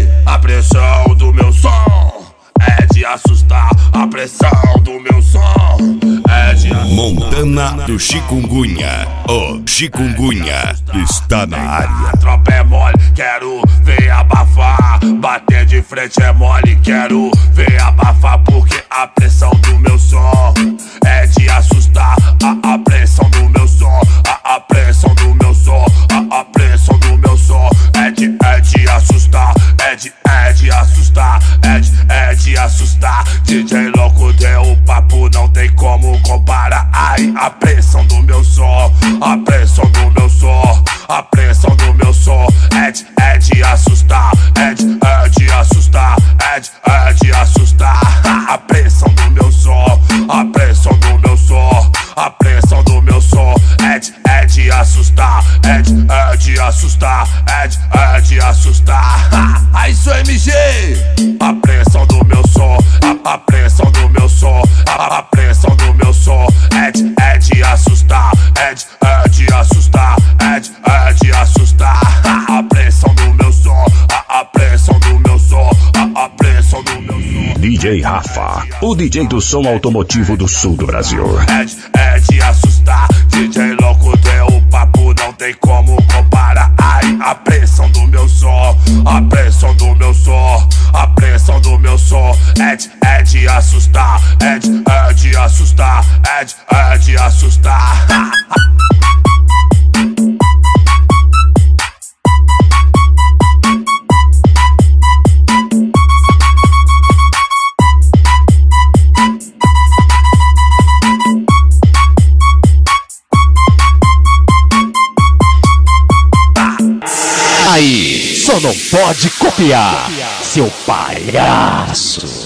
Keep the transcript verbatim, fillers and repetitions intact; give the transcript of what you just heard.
A pressão do meu som é de assustar. A pressão do meu som é de assustar. Montana do Chikungunya. O Chikungunya está na área. A tropa é mole, quero ver abafar. Bater de frente é mole, quero ver abafar. Porque a pressão do meu som é de assustar. A, a pressão do meu som, a, a pressão do meu som, a, a pressão do meu som é de, é de assustar. É de, é de assustar, é de, é de assustar. D J louco deu o papo, não tem como comparar. Ai, a pressão do meu som, a pressão do meu som, a pressão do meu som é de, é de assustar, é de, é de assustar, é de, é de assustar. A pressão do meu som, a pressão do meu som, a pressão do meu som é de, é de assustar, é de, é de assustar, é de, é de assustar. Ah, isso é M G. A pressão do meu som, a, a pressão do meu som, a, a pressão do meu som é de, é de assustar, é de, é de assustar, é de, é de assustar. A pressão do meu som, a, a pressão do meu som, a, a pressão do meu som. D J Rafa, o D J do som automotivo do sul do Brasil. É de, é de assustar, D J louco deu o papo, não tem como comparar. Ai, a pressão do meu som, a pressão do meu som, a pressão do meu som é de, é de assustar, é de, é de assustar, é de, é de assustar. Aí, só não pode copiar, seu palhaço.